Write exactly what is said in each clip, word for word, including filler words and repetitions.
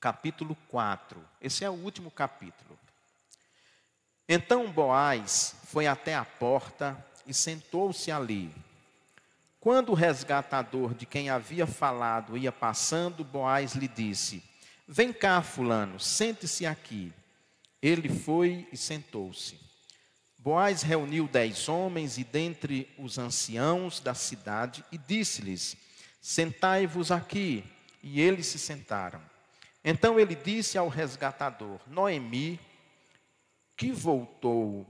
capítulo quatro. Esse é o último capítulo. Então Boaz foi até a porta e sentou-se ali. Quando o resgatador de quem havia falado ia passando, Boaz lhe disse: vem cá, fulano, sente-se aqui. Ele foi e sentou-se. Boaz reuniu dez homens e dentre os anciãos da cidade e disse-lhes: sentai-vos aqui. E eles se sentaram. Então ele disse ao resgatador: Noemi, que voltou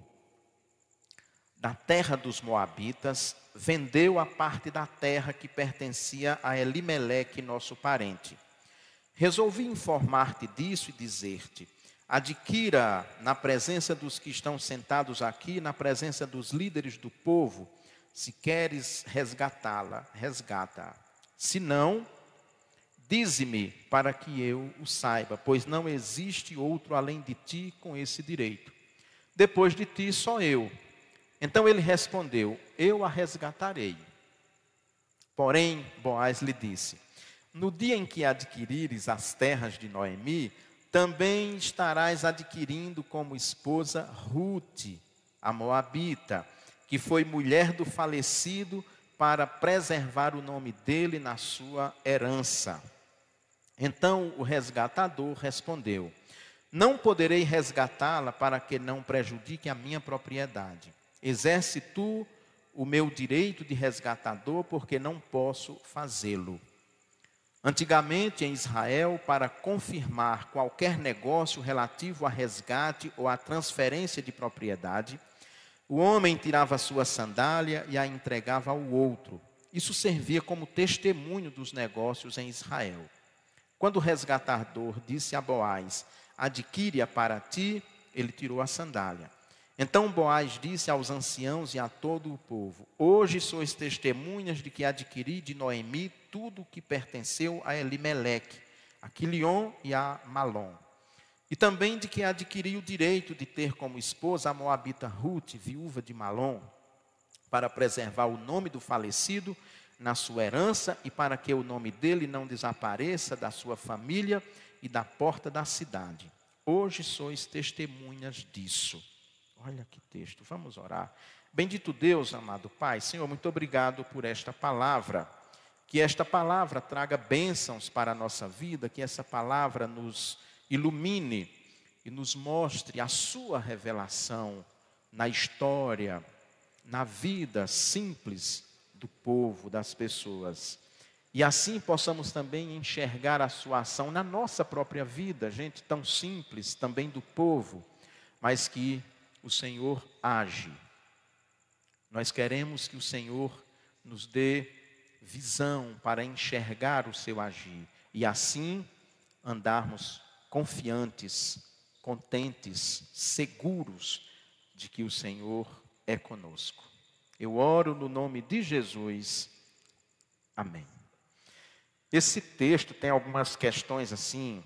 da terra dos Moabitas, vendeu a parte da terra que pertencia a Elimeleque, nosso parente. Resolvi informar-te disso e dizer-te: adquira na presença dos que estão sentados aqui, na presença dos líderes do povo, se queres resgatá-la, resgata-a. Se não, dize-me para que eu o saiba, pois não existe outro além de ti com esse direito. Depois de ti, só eu. Então ele respondeu: eu a resgatarei. Porém, Boaz lhe disse: no dia em que adquirires as terras de Noemi, também estarás adquirindo como esposa Rute, a moabita, que foi mulher do falecido, para preservar o nome dele na sua herança. Então o resgatador respondeu: não poderei resgatá-la para que não prejudique a minha propriedade. Exerce tu o meu direito de resgatador, porque não posso fazê-lo. Antigamente em Israel, para confirmar qualquer negócio relativo a resgate ou a transferência de propriedade, o homem tirava a sua sandália e a entregava ao outro. Isso servia como testemunho dos negócios em Israel. Quando o resgatador disse a Boaz: adquire-a para ti, ele tirou a sandália. Então Boaz disse aos anciãos e a todo o povo: hoje sois testemunhas de que adquiri de Noemi tudo o que pertenceu a Elimeleque, a Quilion e a Malom. E também de que adquiri o direito de ter como esposa a moabita Rute, viúva de Malom, para preservar o nome do falecido na sua herança e para que o nome dele não desapareça da sua família e da porta da cidade. Hoje sois testemunhas disso. Olha que texto, vamos orar. Bendito Deus, amado Pai, Senhor, muito obrigado por esta palavra. Que esta palavra traga bênçãos para a nossa vida, que essa palavra nos ilumine e nos mostre a sua revelação na história, na vida simples do povo, das pessoas. E assim possamos também enxergar a sua ação na nossa própria vida, gente tão simples, também do povo, mas que o Senhor age. Nós queremos que o Senhor nos dê visão para enxergar o seu agir e assim andarmos confiantes, contentes, seguros de que o Senhor é conosco. Eu oro no nome de Jesus. Amém. Esse texto tem algumas questões assim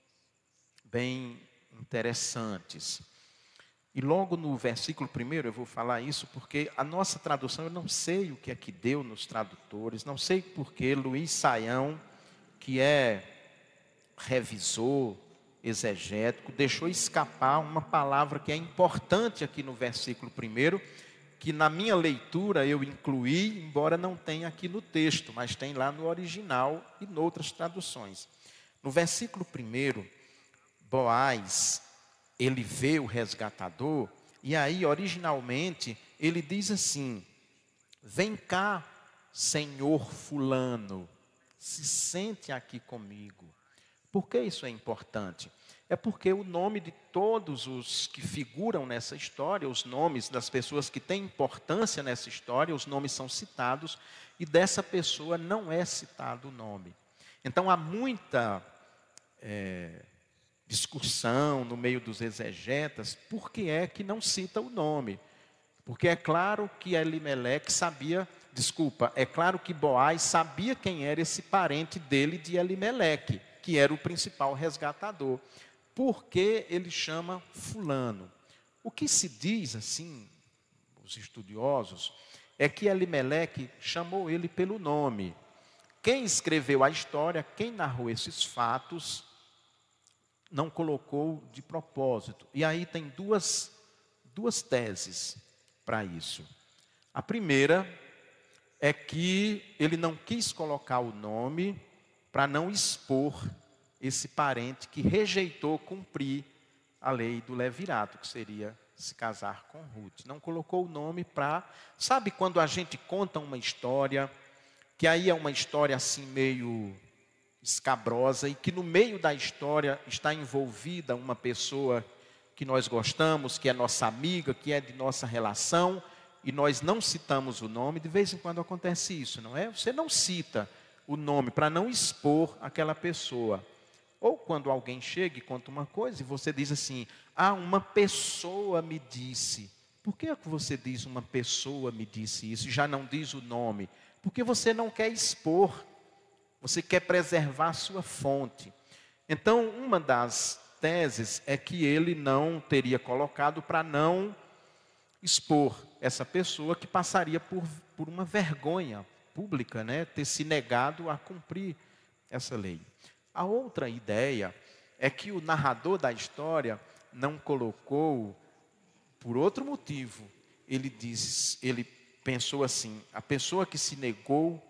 bem interessantes. E logo no versículo primeiro eu vou falar isso porque a nossa tradução, eu não sei o que é que deu nos tradutores, não sei porque Luiz Saião, que é revisor exegético, deixou escapar uma palavra que é importante aqui no versículo primeiro, que na minha leitura eu incluí, embora não tenha aqui no texto, mas tem lá no original e em outras traduções. No versículo primeiro, Boaz, ele vê o resgatador, e aí originalmente ele diz assim: vem cá, senhor fulano, se sente aqui comigo. Por que isso é importante? É porque o nome de todos os que figuram nessa história, os nomes das pessoas que têm importância nessa história, os nomes são citados, e dessa pessoa não é citado o nome. Então há muita é, discussão no meio dos exegetas, por que é que não cita o nome? Porque é claro que Elimeleque sabia, desculpa, é claro que Boaz sabia quem era esse parente dele de Elimeleque, que era o principal resgatador. Por que ele chama fulano? O que se diz, assim, os estudiosos, é que Elimeleque chamou ele pelo nome. Quem escreveu a história, quem narrou esses fatos, não colocou de propósito. E aí tem duas, duas teses para isso. A primeira é que ele não quis colocar o nome para não expor esse parente que rejeitou cumprir a lei do levirato, que seria se casar com Ruth. Não colocou o nome para... Sabe quando a gente conta uma história, que aí é uma história assim meio escabrosa, e que no meio da história está envolvida uma pessoa que nós gostamos, que é nossa amiga, que é de nossa relação, e nós não citamos o nome. De vez em quando acontece isso, não é? Você não cita o nome para não expor aquela pessoa. Ou quando alguém chega e conta uma coisa e você diz assim: ah, uma pessoa me disse. Por que é que você diz uma pessoa me disse isso e já não diz o nome? Porque você não quer expor, você quer preservar a sua fonte. Então, uma das teses é que ele não teria colocado para não expor essa pessoa que passaria por, por uma vergonha pública, né? Ter se negado a cumprir essa lei. A outra ideia é que o narrador da história não colocou por outro motivo. Ele diz, ele pensou assim: a pessoa que se negou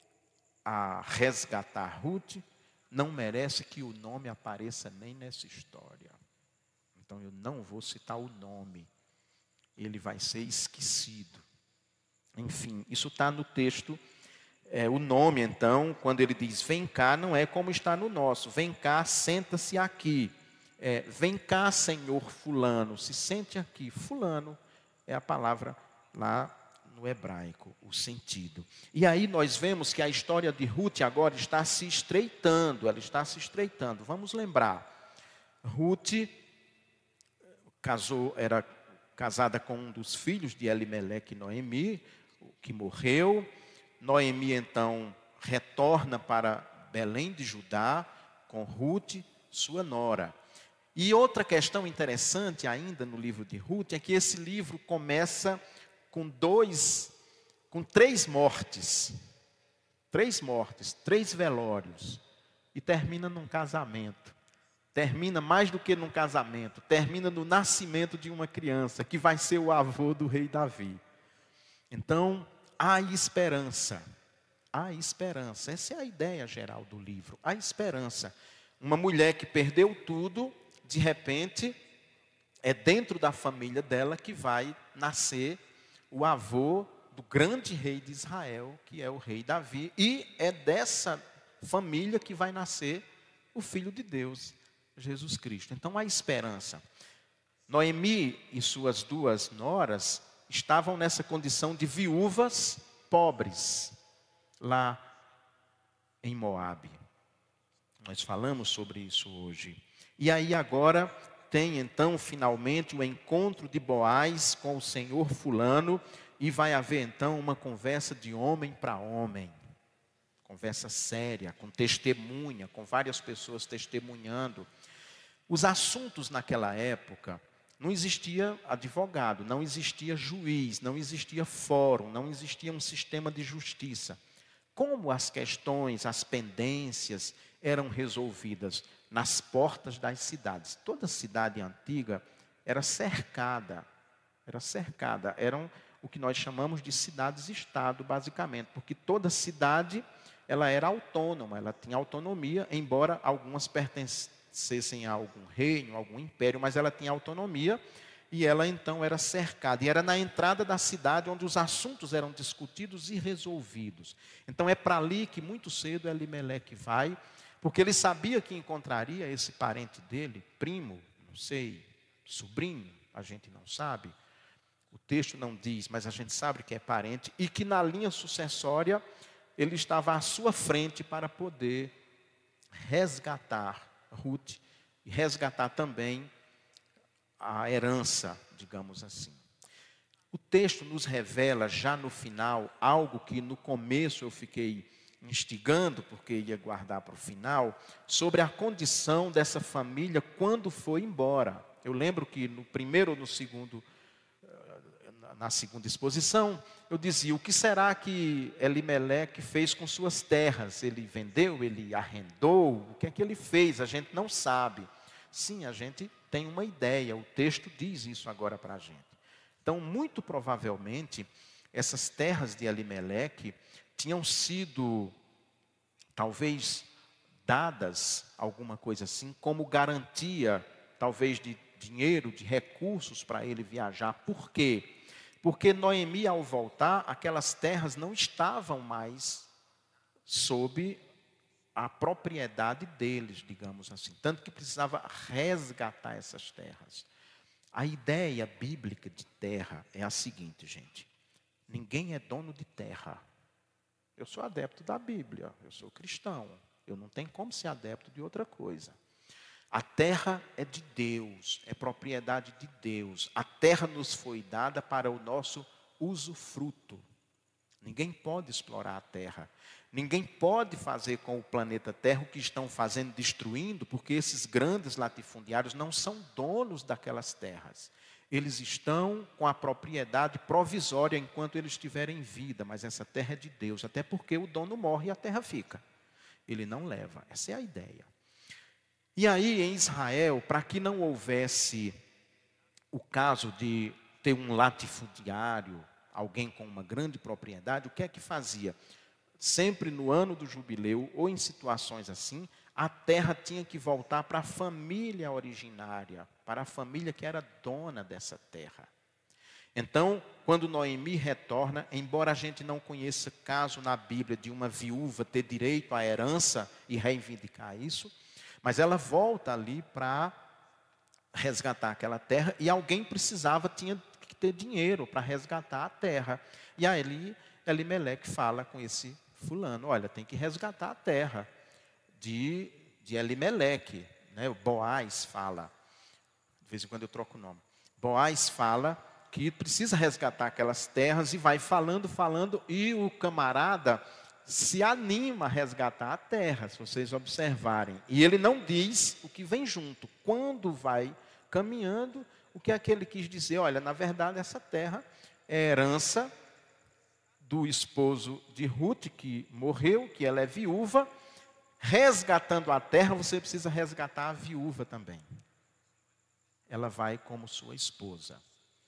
a resgatar Ruth não merece que o nome apareça nem nessa história. Então eu não vou citar o nome. Ele vai ser esquecido. Enfim, isso está no texto. É, o nome, então, quando ele diz vem cá, não é como está no nosso. Vem cá, senta-se aqui. É, vem cá, Senhor fulano, se sente aqui. Fulano é a palavra lá no hebraico, o sentido. E aí nós vemos que a história de Ruth agora está se estreitando. Ela está se estreitando. Vamos lembrar. Ruth casou, era casada com um dos filhos de Elimeleque e Noemi, que morreu. Noemi, então, retorna para Belém de Judá com Ruth, sua nora. E outra questão interessante ainda no livro de Ruth é que esse livro começa com dois, com três mortes. Três mortes, três velórios. E termina num casamento. Termina mais do que num casamento, termina no nascimento de uma criança, que vai ser o avô do rei Davi. Então, há esperança, há esperança, essa é a ideia geral do livro, há esperança. Uma mulher que perdeu tudo, de repente, é dentro da família dela que vai nascer o avô do grande rei de Israel, que é o rei Davi, e é dessa família que vai nascer o Filho de Deus, Jesus Cristo. Então há esperança. Noemi e suas duas noras estavam nessa condição de viúvas pobres, lá em Moabe. Nós falamos sobre isso hoje. E aí agora tem então finalmente o encontro de Boaz com o senhor fulano, e vai haver então uma conversa de homem para homem. Conversa séria, com testemunha, com várias pessoas testemunhando. Os assuntos naquela época, não existia advogado, não existia juiz, não existia fórum, não existia um sistema de justiça. Como as questões, as pendências eram resolvidas? Nas portas das cidades. Toda cidade antiga era cercada, era cercada, eram o que nós chamamos de cidades-estado, basicamente, porque toda cidade ela era autônoma, ela tinha autonomia, embora algumas pertencessem a algum reino, a algum império, mas ela tinha autonomia, e ela então era cercada, e era na entrada da cidade onde os assuntos eram discutidos e resolvidos. Então é para ali que muito cedo Elimeleque vai, porque ele sabia que encontraria esse parente dele, primo, não sei, sobrinho, a gente não sabe, o texto não diz, mas a gente sabe que é parente, e que na linha sucessória ele estava à sua frente para poder resgatar Ruth, e resgatar também a herança, digamos assim. O texto nos revela já no final algo que no começo eu fiquei instigando, porque ia guardar para o final, sobre a condição dessa família quando foi embora. Eu lembro que no primeiro ou no segundo, na segunda exposição, eu dizia: o que será que Elimeleque fez com suas terras? Ele vendeu, ele arrendou, o que é que ele fez? A gente não sabe. Sim, a gente tem uma ideia, o texto diz isso agora para a gente. Então, muito provavelmente, essas terras de Elimeleque tinham sido, talvez, dadas, alguma coisa assim, como garantia, talvez, de dinheiro, de recursos para ele viajar. Por quê? Porque Noemi, ao voltar, aquelas terras não estavam mais sob a propriedade deles, digamos assim. Tanto que precisava resgatar essas terras. A ideia bíblica de terra é a seguinte, gente. Ninguém é dono de terra. Eu sou adepto da Bíblia, eu sou cristão. Eu não tenho como ser adepto de outra coisa. A terra é de Deus, é propriedade de Deus. A terra nos foi dada para o nosso usufruto. Ninguém pode explorar a terra. Ninguém pode fazer com o planeta Terra o que estão fazendo, destruindo, porque esses grandes latifundiários não são donos daquelas terras. Eles estão com a propriedade provisória enquanto eles estiverem em vida, mas essa terra é de Deus, até porque o dono morre e a terra fica. Ele não leva, essa é a ideia. E aí, em Israel, para que não houvesse o caso de ter um latifundiário, alguém com uma grande propriedade, o que é que fazia? Sempre no ano do jubileu, ou em situações assim, a terra tinha que voltar para a família originária, para a família que era dona dessa terra. Então, quando Noemi retorna, embora a gente não conheça caso na Bíblia de uma viúva ter direito à herança e reivindicar isso, mas ela volta ali para resgatar aquela terra, e alguém precisava, tinha que ter dinheiro para resgatar a terra. E aí Elimeleque fala com esse fulano, olha, tem que resgatar a terra de, de Elimeleque, né? O Boaz fala, de vez em quando eu troco o nome. Boaz fala que precisa resgatar aquelas terras e vai falando, falando, e o camarada se anima a resgatar a terra, se vocês observarem. E ele não diz o que vem junto. Quando vai caminhando, o que é que ele quis dizer? Olha, na verdade, essa terra é herança do esposo de Ruth, que morreu, que ela é viúva. Resgatando a terra, você precisa resgatar a viúva também. Ela vai como sua esposa.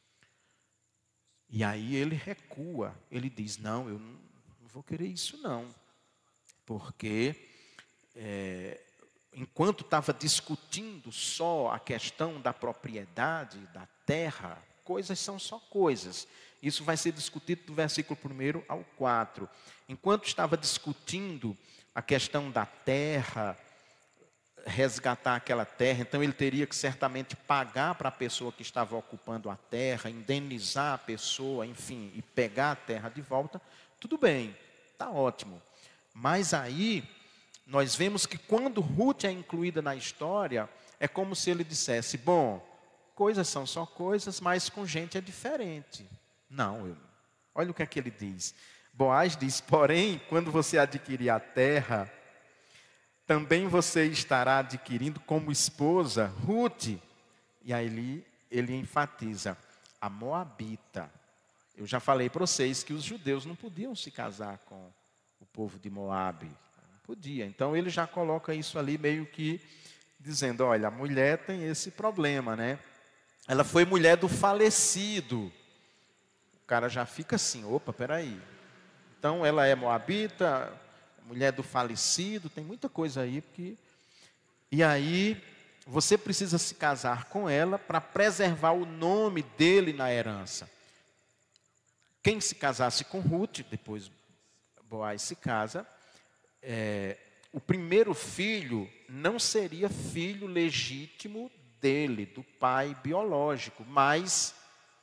E aí ele recua, ele diz, não, eu não vou querer isso não. Porque, é, enquanto estava discutindo só a questão da propriedade da terra, coisas são só coisas. Isso vai ser discutido do versículo primeiro ao quatro. Enquanto estava discutindo a questão da terra, resgatar aquela terra, então ele teria que certamente pagar para a pessoa que estava ocupando a terra, indenizar a pessoa, enfim, e pegar a terra de volta. Tudo bem, está ótimo. Mas aí, nós vemos que quando Ruth é incluída na história, é como se ele dissesse, bom, coisas são só coisas, mas com gente é diferente. Não, eu, olha o que é que ele diz. Boaz diz, porém, quando você adquirir a terra, também você estará adquirindo como esposa Ruth. E aí ele, ele enfatiza, a moabita. Eu já falei para vocês que os judeus não podiam se casar com o povo de Moabe. Não podia. Então ele já coloca isso ali meio que dizendo, olha, a mulher tem esse problema, né? Ela foi mulher do falecido. O cara já fica assim, opa, peraí. Então ela é moabita, mulher do falecido, tem muita coisa aí. Porque... E aí você precisa se casar com ela para preservar o nome dele na herança. Quem se casasse com Ruth, depois Boaz se casa, é, o primeiro filho não seria filho legítimo dele, do pai biológico, mas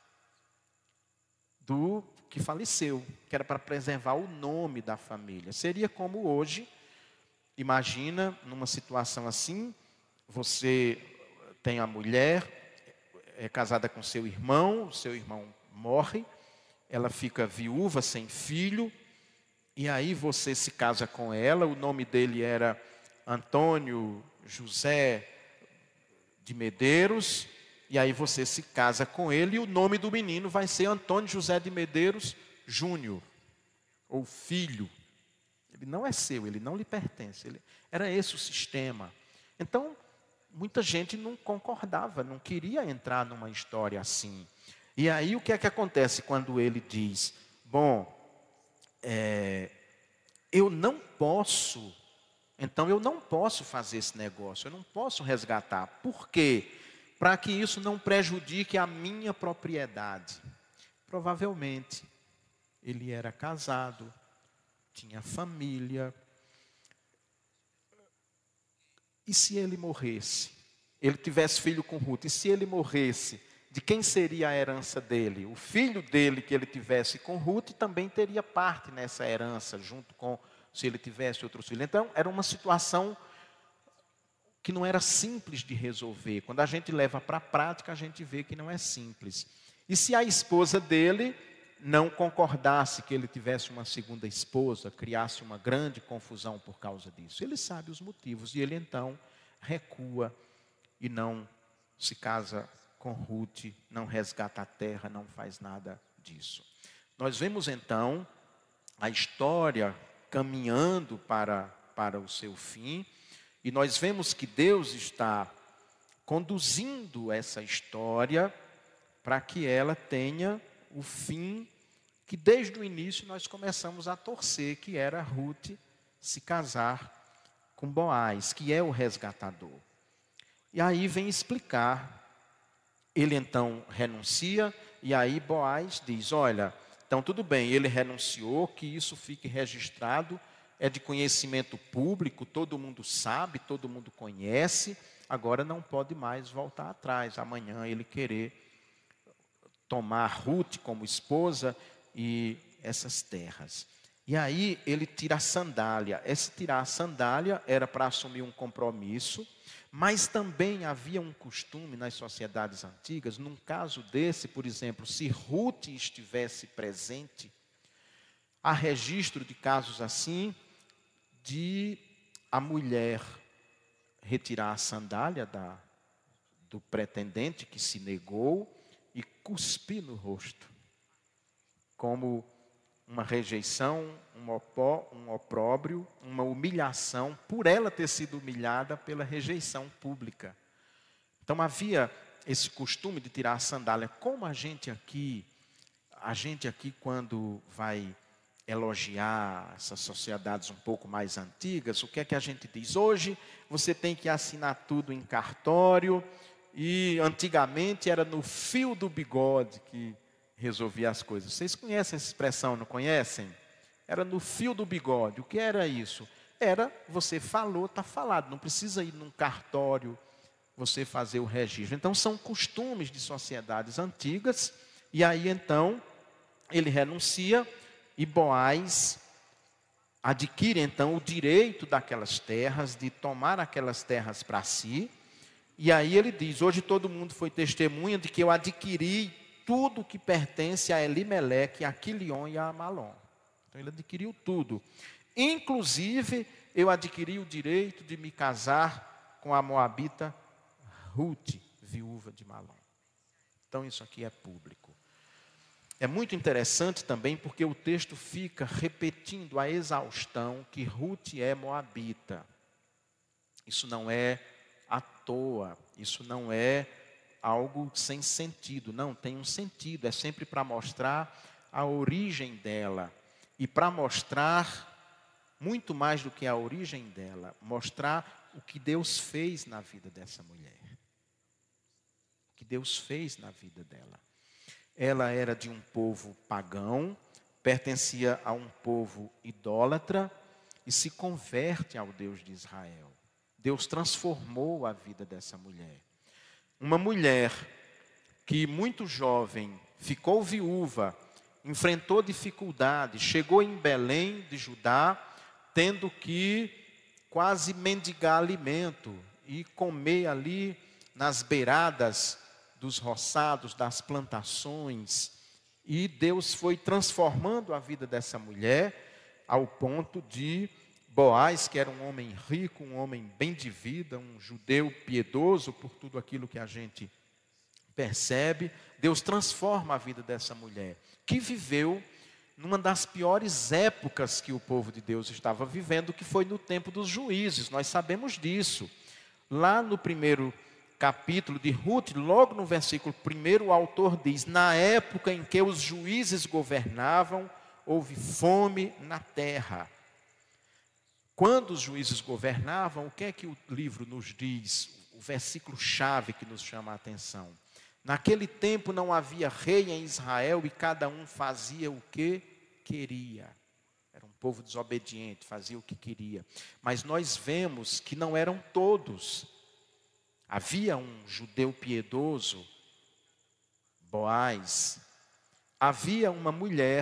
do que faleceu, que era para preservar o nome da família. Seria como hoje, imagina, numa situação assim, você tem a mulher, é casada com seu irmão, o seu irmão morre, ela fica viúva, sem filho, e aí você se casa com ela, o nome dele era Antônio José de Medeiros, e aí você se casa com ele, e o nome do menino vai ser Antônio José de Medeiros Júnior, ou filho. Ele não é seu, ele não lhe pertence. Ele, era esse o sistema. Então, muita gente não concordava, não queria entrar numa história assim. E aí o que é que acontece quando ele diz, bom, é, eu não posso, então eu não posso fazer esse negócio, eu não posso resgatar. Por quê? Para que isso não prejudique a minha propriedade. Provavelmente, ele era casado, tinha família. E se ele morresse? Ele tivesse filho com Ruth, e se ele morresse? De quem seria a herança dele? O filho dele que ele tivesse com Ruth também teria parte nessa herança, junto com, se ele tivesse outros filhos. Então, era uma situação que não era simples de resolver. Quando a gente leva para a prática, a gente vê que não é simples. E se a esposa dele não concordasse que ele tivesse uma segunda esposa, criasse uma grande confusão por causa disso? Ele sabe os motivos, e ele então recua e não se casa com Ruth, não resgata a terra, não faz nada disso. Nós vemos então a história caminhando para, para o seu fim, e nós vemos que Deus está conduzindo essa história para que ela tenha o fim que desde o início nós começamos a torcer, que era Ruth se casar com Boaz, que é o resgatador. E aí vem explicar. Ele então renuncia, e aí Boaz diz, olha, então tudo bem, ele renunciou, que isso fique registrado, é de conhecimento público, todo mundo sabe, todo mundo conhece, agora não pode mais voltar atrás, amanhã ele querer tomar Ruth como esposa e essas terras. E aí ele tira a sandália. Esse tirar a sandália era para assumir um compromisso, mas também havia um costume nas sociedades antigas, num caso desse, por exemplo, se Ruth estivesse presente, há registro de casos assim, de a mulher retirar a sandália da, do pretendente que se negou e cuspir no rosto, como uma rejeição, um, opó, um opróbrio, uma humilhação, por ela ter sido humilhada pela rejeição pública. Então havia esse costume de tirar a sandália. Como a gente aqui, a gente aqui quando vai elogiar essas sociedades um pouco mais antigas, o que é que a gente diz? Hoje você tem que assinar tudo em cartório, e antigamente era no fio do bigode que resolvia as coisas. Vocês conhecem essa expressão, não conhecem? Era no fio do bigode. O que era isso? Era, você falou, está falado. Não precisa ir num cartório, você fazer o registro. Então, são costumes de sociedades antigas. E aí, então, ele renuncia e Boaz adquire, então, o direito daquelas terras, de tomar aquelas terras para si. E aí ele diz, hoje todo mundo foi testemunha de que eu adquiri tudo que pertence a Elimeleque, a Quilion e a Amalom. Então ele adquiriu tudo. Inclusive, eu adquiri o direito de me casar com a moabita Ruth, viúva de Malom. Então isso aqui é público. É muito interessante também porque o texto fica repetindo a exaustão que Ruth é moabita. Isso não é à toa, isso não é algo sem sentido, não, tem um sentido, é sempre para mostrar a origem dela, e para mostrar muito mais do que a origem dela, mostrar o que Deus fez na vida dessa mulher, o que Deus fez na vida dela. Ela era de um povo pagão, pertencia a um povo idólatra, e se converte ao Deus de Israel. Deus transformou a vida dessa mulher. Uma mulher que muito jovem ficou viúva, enfrentou dificuldades, chegou em Belém de Judá, tendo que quase mendigar alimento e comer ali nas beiradas dos roçados, das plantações. E Deus foi transformando a vida dessa mulher ao ponto de Boaz, que era um homem rico, um homem bem de vida, um judeu piedoso por tudo aquilo que a gente percebe, Deus transforma a vida dessa mulher, que viveu numa das piores épocas que o povo de Deus estava vivendo, que foi no tempo dos juízes. Nós sabemos disso. lá no primeiro capítulo de Ruth, logo no versículo primeiro, o autor diz: na época em que os juízes governavam, houve fome na terra. Quando os juízes governavam, o que é que o livro nos diz? O versículo-chave que nos chama a atenção. Naquele tempo não havia rei em Israel e cada um fazia o que queria. Era um povo desobediente, fazia o que queria. Mas nós vemos que não eram todos. Havia um judeu piedoso, Boaz. Havia uma mulher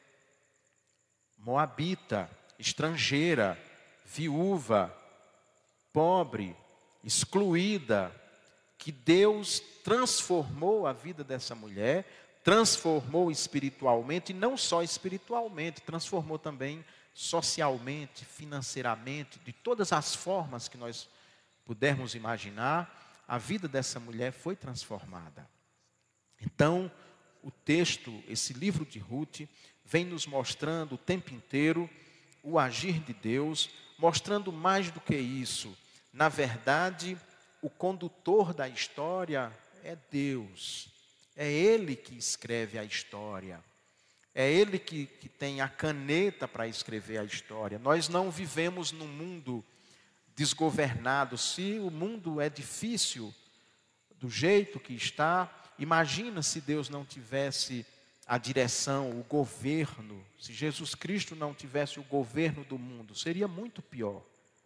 moabita, estrangeira, viúva, pobre, excluída, que Deus transformou a vida dessa mulher, transformou espiritualmente, e não só espiritualmente, transformou também socialmente, financeiramente, de todas as formas que nós pudermos imaginar, a vida dessa mulher foi transformada. Então, o texto, esse livro de Ruth, vem nos mostrando o tempo inteiro o agir de Deus, mostrando mais do que isso. Na verdade, o condutor da história é Deus. É Ele que escreve a história. É Ele que, que tem a caneta para escrever a história. Nós não vivemos num mundo desgovernado. Se o mundo é difícil do jeito que está, imagina se Deus não tivesse a direção, o governo. Se Jesus Cristo não tivesse o governo do mundo, seria muito pior.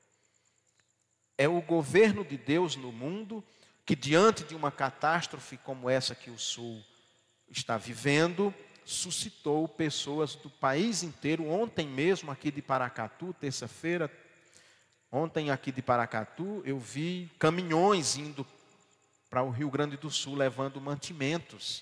É o governo de Deus no mundo que, diante de uma catástrofe como essa que o Sul está vivendo, suscitou pessoas do país inteiro. Ontem mesmo, aqui de Paracatu, terça-feira, ontem aqui de Paracatu, eu vi caminhões indo para o Rio Grande do Sul, levando mantimentos.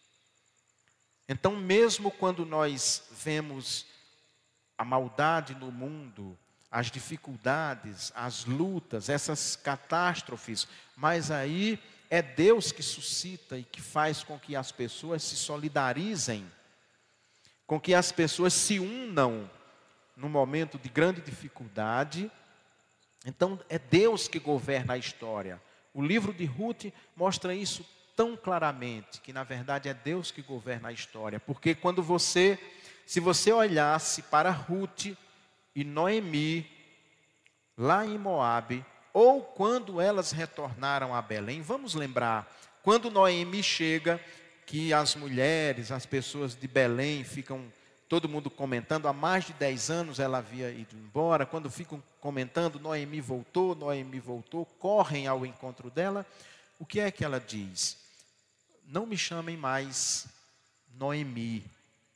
Então, mesmo quando nós vemos a maldade no mundo, as dificuldades, as lutas, essas catástrofes, mas aí é Deus que suscita e que faz com que as pessoas se solidarizem, com que as pessoas se unam num momento de grande dificuldade. Então, é Deus que governa a história. O livro de Ruth mostra isso tão claramente, que na verdade é Deus que governa a história. Porque quando você, se você olhasse para Ruth e Noemi, lá em Moabe, ou quando elas retornaram a Belém, vamos lembrar, quando Noemi chega, que as mulheres, as pessoas de Belém ficam, todo mundo comentando, há mais de dez anos ela havia ido embora, quando ficam comentando, Noemi voltou, Noemi voltou, correm ao encontro dela, o que é que ela diz? Não me chamem mais Noemi.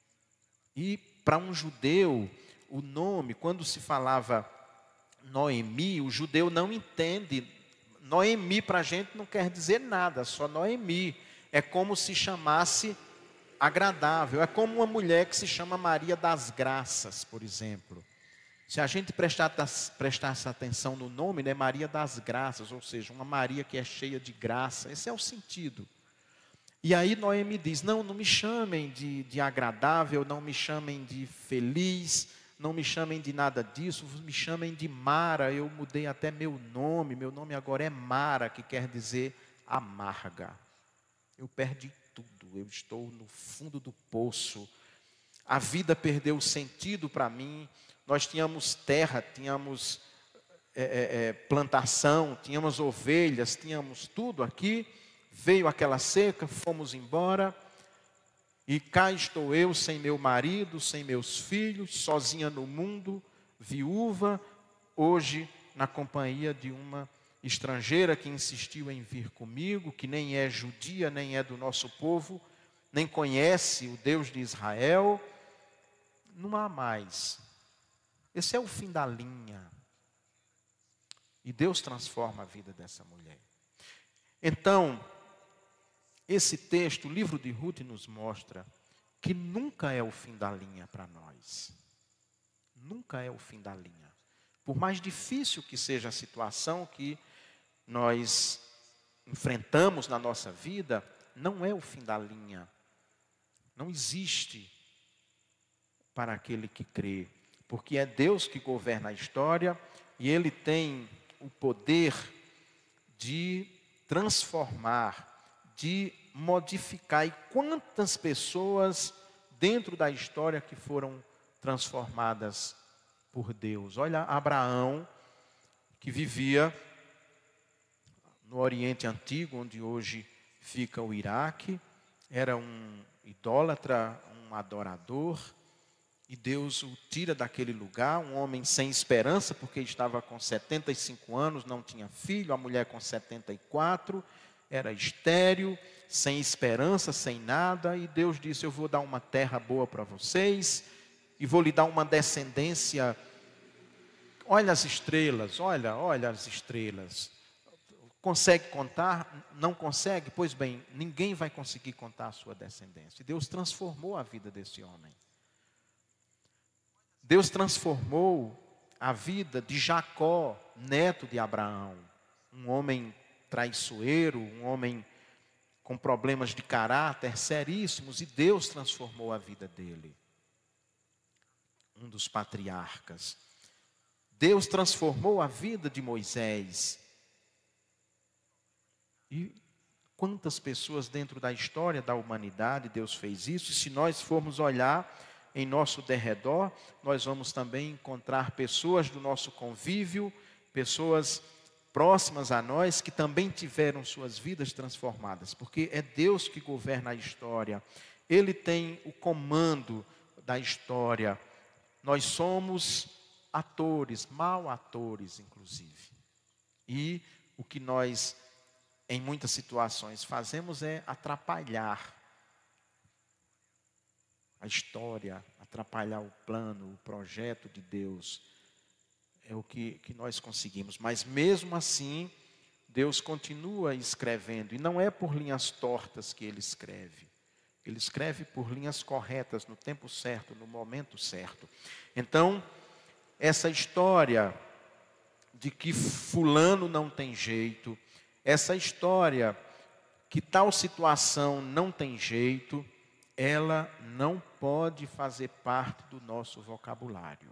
E para um judeu, o nome, quando se falava Noemi, o judeu não entende. Noemi para a gente não quer dizer nada, só Noemi. É como se chamasse agradável. É como uma mulher que se chama Maria das Graças, por exemplo. Se a gente prestar, prestasse atenção no nome, né, Maria das Graças, ou seja, uma Maria que é cheia de graça. Esse é o sentido. E aí Noemi diz, não, não me chamem de, de agradável, não me chamem de feliz, não me chamem de nada disso, me chamem de Mara. Eu mudei até meu nome, meu nome agora é Mara, que quer dizer amarga. Eu perdi tudo, eu estou no fundo do poço. A vida perdeu sentido para mim. Nós tínhamos terra, tínhamos é, é, é, plantação, tínhamos ovelhas, tínhamos tudo aqui. Veio aquela seca, fomos embora, e cá estou eu sem meu marido, sem meus filhos, sozinha no mundo, viúva, hoje na companhia de uma estrangeira que insistiu em vir comigo, que nem é judia, nem é do nosso povo, nem conhece o Deus de Israel. Não há mais. Esse é o fim da linha. E Deus transforma a vida dessa mulher. Então, esse texto, o livro de Ruth, nos mostra que nunca é o fim da linha para nós. Nunca é o fim da linha. Por mais difícil que seja a situação que nós enfrentamos na nossa vida, não é o fim da linha. Não existe para aquele que crê. Porque é Deus que governa a história e Ele tem o poder de transformar, de modificar. E quantas pessoas dentro da história que foram transformadas por Deus. Olha Abraão, que vivia no Oriente Antigo, onde hoje fica o Iraque, era um idólatra, um adorador, e Deus o tira daquele lugar, um homem sem esperança, porque estava com setenta e cinco anos, não tinha filho, a mulher com setenta e quatro, era estéril, sem esperança, sem nada, e Deus disse: eu vou dar uma terra boa para vocês, e vou lhe dar uma descendência. Olha as estrelas, olha, olha as estrelas. Consegue contar? Não consegue? Pois bem, ninguém vai conseguir contar a sua descendência. Deus transformou a vida desse homem. Deus transformou a vida de Jacó, neto de Abraão. Um homem traiçoeiro, um homem com problemas de caráter seríssimos, e Deus transformou a vida dele. Um dos patriarcas. Deus transformou a vida de Moisés. E quantas pessoas dentro da história da humanidade Deus fez isso? E se nós formos olhar em nosso derredor, nós vamos também encontrar pessoas do nosso convívio, pessoas próximas a nós que também tiveram suas vidas transformadas, porque é Deus que governa a história. Ele tem o comando da história. Nós somos atores, mal atores, inclusive. E o que nós, em muitas situações, fazemos é atrapalhar a história, atrapalhar o plano, o projeto de Deus. É o que, que nós conseguimos. Mas mesmo assim, Deus continua escrevendo. E não é por linhas tortas que Ele escreve. Ele escreve por linhas corretas, no tempo certo, no momento certo. Então, essa história de que fulano não tem jeito, essa história que tal situação não tem jeito, ela não pode fazer parte do nosso vocabulário.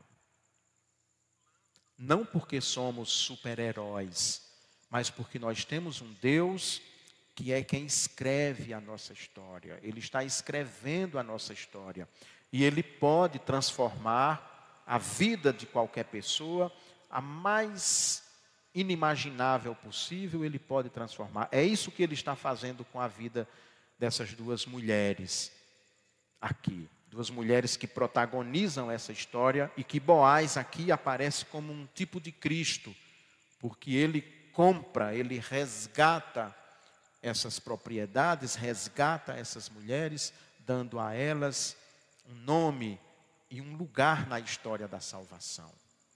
Não porque somos super-heróis, mas porque nós temos um Deus que é quem escreve a nossa história. Ele está escrevendo a nossa história. E Ele pode transformar a vida de qualquer pessoa, a mais inimaginável possível, Ele pode transformar. É isso que Ele está fazendo com a vida dessas duas mulheres aqui. Duas mulheres que protagonizam essa história, e que Boaz aqui aparece como um tipo de Cristo, porque ele compra, ele resgata essas propriedades, resgata essas mulheres, dando a elas um nome e um lugar na história da salvação.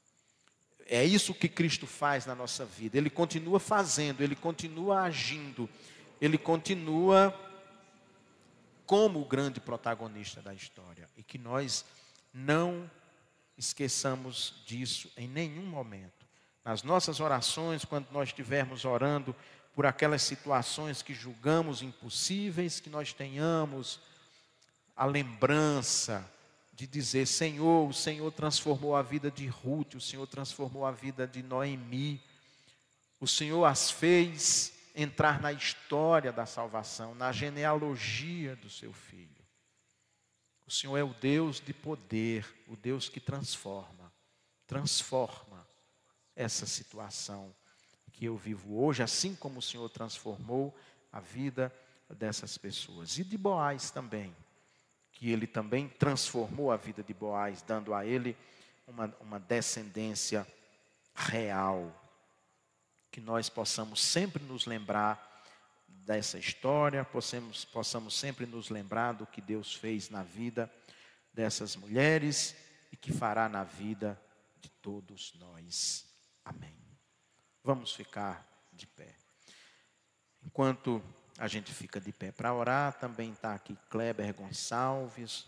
É isso que Cristo faz na nossa vida. Ele continua fazendo, Ele continua agindo, Ele continua como o grande protagonista da história. E que nós não esqueçamos disso em nenhum momento. Nas nossas orações, quando nós estivermos orando por aquelas situações que julgamos impossíveis, que nós tenhamos a lembrança de dizer: Senhor, o Senhor transformou a vida de Ruth, o Senhor transformou a vida de Noemi, o Senhor as fez entrar na história da salvação, na genealogia do seu filho. O Senhor é o Deus de poder, o Deus que transforma, transforma essa situação que eu vivo hoje, assim como o Senhor transformou a vida dessas pessoas. E de Boaz também, que Ele também transformou a vida de Boaz, dando a ele uma, uma descendência real. Que nós possamos sempre nos lembrar dessa história, possamos, possamos sempre nos lembrar do que Deus fez na vida dessas mulheres e que fará na vida de todos nós. Amém. Vamos ficar de pé. Enquanto a gente fica de pé para orar, também está aqui Kleber Gonçalves,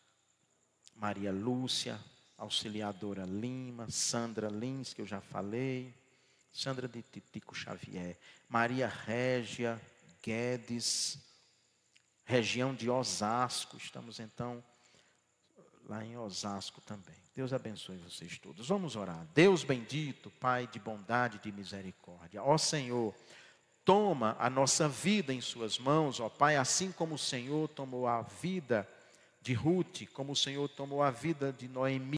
Maria Lúcia, Auxiliadora Lima, Sandra Lins, que eu já falei, Sandra de Titico Xavier, Maria Régia Guedes, região de Osasco. Estamos então lá em Osasco também. Deus abençoe vocês todos. Vamos orar. Deus bendito, Pai de bondade e de misericórdia. Ó Senhor, toma a nossa vida em suas mãos, ó Pai, assim como o Senhor tomou a vida de Ruth, como o Senhor tomou a vida de Noemi.